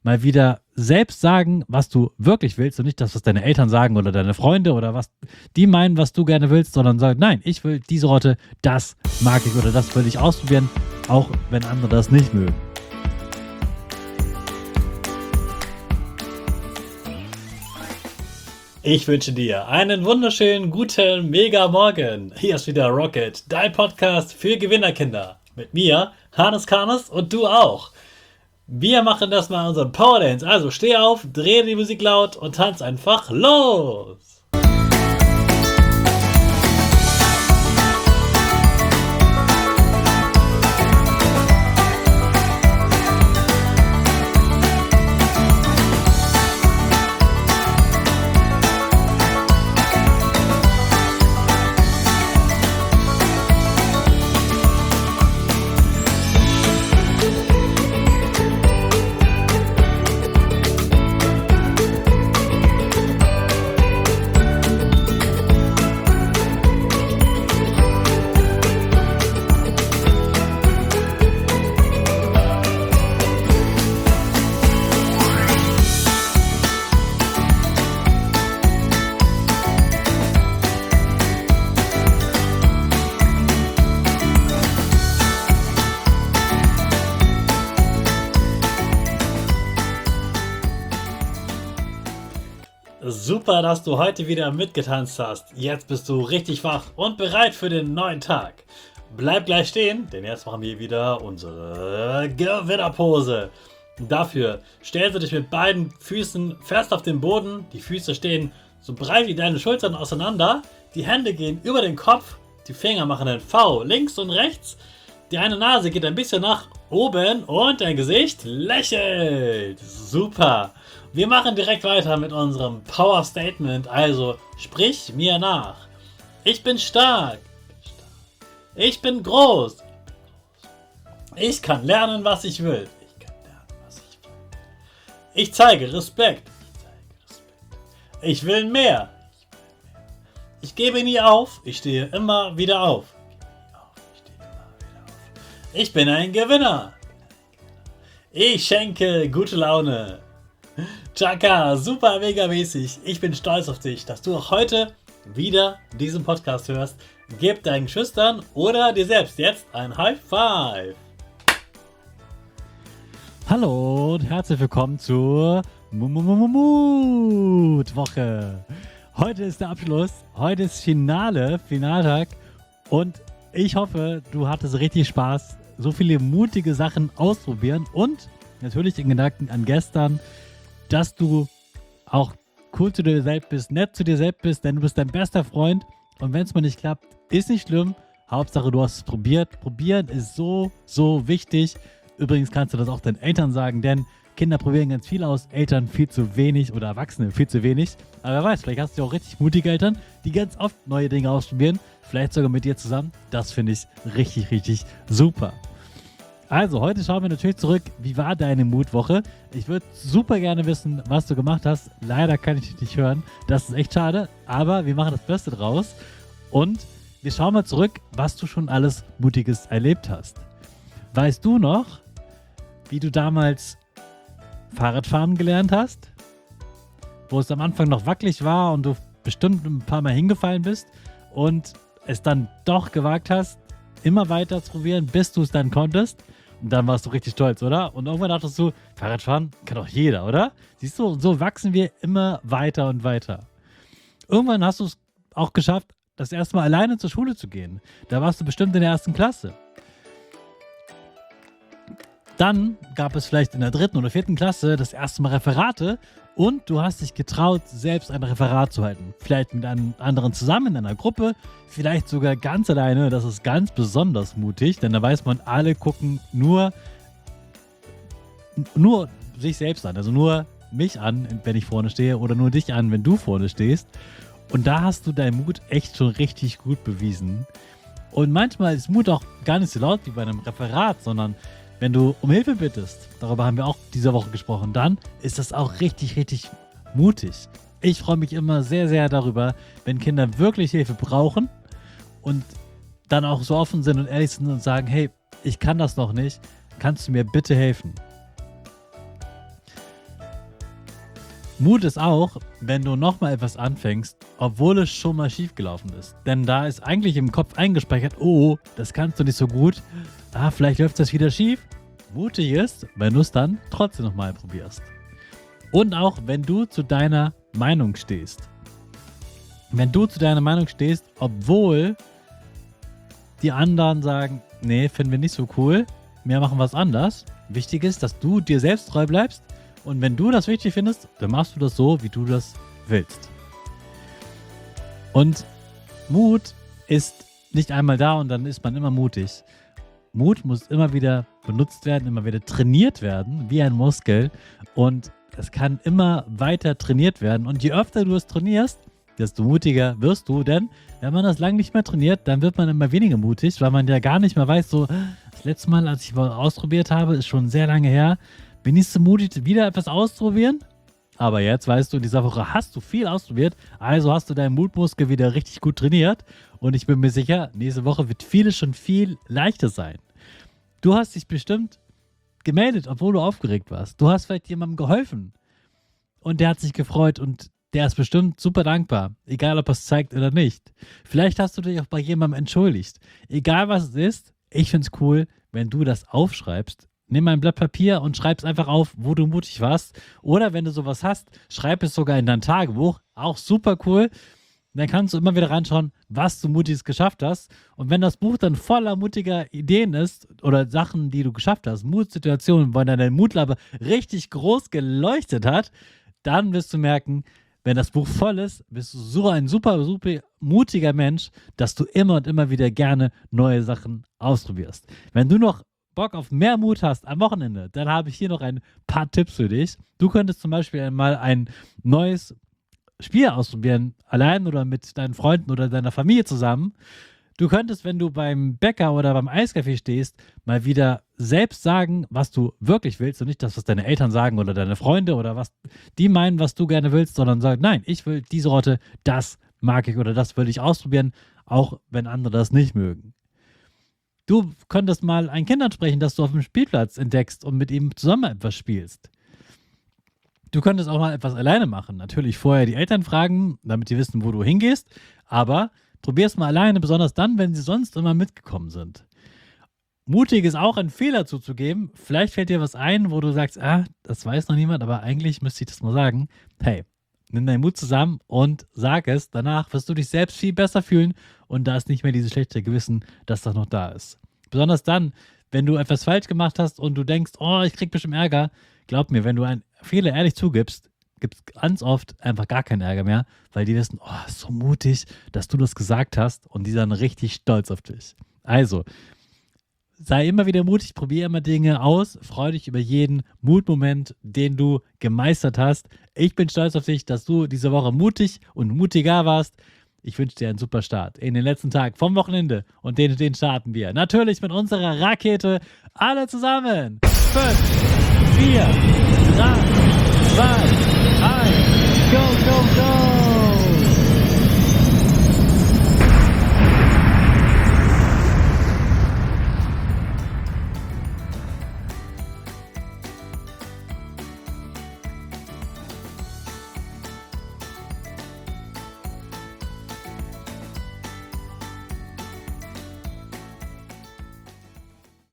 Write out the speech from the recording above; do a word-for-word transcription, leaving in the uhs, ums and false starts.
mal wieder selbst sagen, was du wirklich willst und nicht das, was deine Eltern sagen oder deine Freunde oder was die meinen, was du gerne willst, sondern sag, nein, ich will diese Sorte, das mag ich oder das will ich ausprobieren, auch wenn andere das nicht mögen. Ich wünsche dir einen wunderschönen, guten, mega Morgen. Hier ist wieder Rocket, dein Podcast für Gewinnerkinder. Mit mir, Hannes Karnes und du auch. Wir machen das mal unseren Power Dance. Also steh auf, dreh die Musik laut und tanz einfach los. Super, dass du heute wieder mitgetanzt hast. Jetzt bist du richtig wach und bereit für den neuen Tag. Bleib gleich stehen, denn jetzt machen wir wieder unsere Gewinnerpose. Dafür stellst du dich mit beiden Füßen fest auf den Boden. Die Füße stehen so breit wie deine Schultern auseinander. Die Hände gehen über den Kopf. Die Finger machen ein V links und rechts. Die eine Nase geht ein bisschen nach oben und dein Gesicht lächelt. Super. Wir machen direkt weiter mit unserem Power Statement. Also sprich mir nach. Ich bin stark. Ich bin groß. Ich kann lernen, was ich will. Ich kann lernen, was ich will. Ich zeige Respekt. Ich will mehr. Ich gebe nie auf. Ich stehe immer wieder auf. Ich bin ein Gewinner. Ich schenke gute Laune. Chaka, super mega mäßig. Ich bin stolz auf dich, dass du auch heute wieder diesen Podcast hörst. Gib deinen Geschwistern oder dir selbst jetzt ein High Five. Hallo und herzlich willkommen zur Mutwoche. Heute ist der Abschluss. Heute ist Finale, Finaltag. Und ich hoffe, du hattest richtig Spaß, so viele mutige Sachen ausprobieren und natürlich in Gedanken an gestern, dass du auch cool zu dir selbst bist, nett zu dir selbst bist, denn du bist dein bester Freund. Und wenn es mal nicht klappt, ist nicht schlimm. Hauptsache, du hast es probiert. Probieren ist so, so wichtig. Übrigens kannst du das auch deinen Eltern sagen, denn Kinder probieren ganz viel aus, Eltern viel zu wenig oder Erwachsene viel zu wenig. Aber wer weiß, vielleicht hast du auch richtig mutige Eltern, die ganz oft neue Dinge ausprobieren. Vielleicht sogar mit dir zusammen. Das finde ich richtig, richtig super. Also, heute schauen wir natürlich zurück, wie war deine Mutwoche? Ich würde super gerne wissen, was du gemacht hast. Leider kann ich dich nicht hören. Das ist echt schade, aber wir machen das Beste draus. Und wir schauen mal zurück, was du schon alles Mutiges erlebt hast. Weißt du noch, wie du damals Fahrradfahren gelernt hast? Wo es am Anfang noch wackelig war und du bestimmt ein paar Mal hingefallen bist und es dann doch gewagt hast, immer weiter zu probieren, bis du es dann konntest. Und dann warst du richtig stolz, oder? Und irgendwann dachtest du, Fahrradfahren kann doch jeder, oder? Siehst du, so wachsen wir immer weiter und weiter. Irgendwann hast du es auch geschafft, das erste Mal alleine zur Schule zu gehen. Da warst du bestimmt in der ersten Klasse. Dann gab es vielleicht in der dritten oder vierten Klasse das erste Mal Referate und du hast dich getraut, selbst ein Referat zu halten. Vielleicht mit einem anderen zusammen in einer Gruppe, vielleicht sogar ganz alleine. Das ist ganz besonders mutig, denn da weiß man, alle gucken nur, nur sich selbst an. Also nur mich an, wenn ich vorne stehe oder nur dich an, wenn du vorne stehst. Und da hast du deinen Mut echt schon richtig gut bewiesen. Und manchmal ist Mut auch gar nicht so laut wie bei einem Referat, sondern wenn du um Hilfe bittest, darüber haben wir auch diese Woche gesprochen, dann ist das auch richtig, richtig mutig. Ich freue mich immer sehr, sehr darüber, wenn Kinder wirklich Hilfe brauchen und dann auch so offen sind und ehrlich sind und sagen, hey, ich kann das noch nicht, kannst du mir bitte helfen? Mut ist auch, wenn du nochmal etwas anfängst, obwohl es schon mal schiefgelaufen ist. Denn da ist eigentlich im Kopf eingespeichert, oh, das kannst du nicht so gut. Ah, vielleicht läuft das wieder schief. Mutig ist, wenn du es dann trotzdem nochmal probierst. Und auch, wenn du zu deiner Meinung stehst. Wenn du zu deiner Meinung stehst, obwohl die anderen sagen, nee, finden wir nicht so cool, wir machen was anders. Wichtig ist, dass du dir selbst treu bleibst. Und wenn du das wichtig findest, dann machst du das so, wie du das willst. Und Mut ist nicht einmal da und dann ist man immer mutig. Mut muss immer wieder benutzt werden, immer wieder trainiert werden, wie ein Muskel. Und es kann immer weiter trainiert werden. Und je öfter du es trainierst, desto mutiger wirst du. Denn wenn man das lange nicht mehr trainiert, dann wird man immer weniger mutig, weil man ja gar nicht mehr weiß, so das letzte Mal, als ich mal ausprobiert habe, ist schon sehr lange her. Bin ich so mutig, wieder etwas auszuprobieren? Aber jetzt weißt du, in dieser Woche hast du viel ausprobiert, also hast du deinen Mutmuskel wieder richtig gut trainiert und ich bin mir sicher, nächste Woche wird vieles schon viel leichter sein. Du hast dich bestimmt gemeldet, obwohl du aufgeregt warst. Du hast vielleicht jemandem geholfen und der hat sich gefreut und der ist bestimmt super dankbar, egal ob er es zeigt oder nicht. Vielleicht hast du dich auch bei jemandem entschuldigt. Egal was es ist, ich finde es cool, wenn du das aufschreibst. Nimm ein Blatt Papier und schreib es einfach auf, wo du mutig warst. Oder wenn du sowas hast, schreib es sogar in dein Tagebuch. Auch super cool. Dann kannst du immer wieder reinschauen, was du Mutiges geschafft hast. Und wenn das Buch dann voller mutiger Ideen ist oder Sachen, die du geschafft hast, Mutsituationen, wo deine Mutlampe richtig groß geleuchtet hat, dann wirst du merken, wenn das Buch voll ist, bist du so ein super, super mutiger Mensch, dass du immer und immer wieder gerne neue Sachen ausprobierst. Wenn du noch Bock auf mehr Mut hast am Wochenende, dann habe ich hier noch ein paar Tipps für dich. Du könntest zum Beispiel einmal ein neues Spiel ausprobieren, allein oder mit deinen Freunden oder deiner Familie zusammen. Du könntest, wenn du beim Bäcker oder beim Eiscafé stehst, mal wieder selbst sagen, was du wirklich willst und nicht das, was deine Eltern sagen oder deine Freunde oder was die meinen, was du gerne willst, sondern sag, nein, ich will diese Sorte, das mag ich oder das will ich ausprobieren, auch wenn andere das nicht mögen. Du könntest mal ein Kind ansprechen, das du auf dem Spielplatz entdeckst und mit ihm zusammen etwas spielst. Du könntest auch mal etwas alleine machen. Natürlich vorher die Eltern fragen, damit die wissen, wo du hingehst. Aber probier es mal alleine, besonders dann, wenn sie sonst immer mitgekommen sind. Mutig ist auch, einen Fehler zuzugeben. Vielleicht fällt dir was ein, wo du sagst, ah, das weiß noch niemand, aber eigentlich müsste ich das mal sagen. Hey, nimm deinen Mut zusammen und sag es. Danach wirst du dich selbst viel besser fühlen und da ist nicht mehr dieses schlechte Gewissen, das das noch da ist. Besonders dann, wenn du etwas falsch gemacht hast und du denkst, oh, ich krieg bestimmt Ärger. Glaub mir, wenn du einen Fehler ehrlich zugibst, gibt es ganz oft einfach gar keinen Ärger mehr, weil die wissen, oh, so mutig, dass du das gesagt hast und die sind richtig stolz auf dich. Also, sei immer wieder mutig, probiere immer Dinge aus, freu dich über jeden Mutmoment, den du gemeistert hast. Ich bin stolz auf dich, dass du diese Woche mutig und mutiger warst. Ich wünsche dir einen super Start in den letzten Tag vom Wochenende und den, den starten wir natürlich mit unserer Rakete. Alle zusammen. fünf, vier, drei, zwei, eins, go, go, go.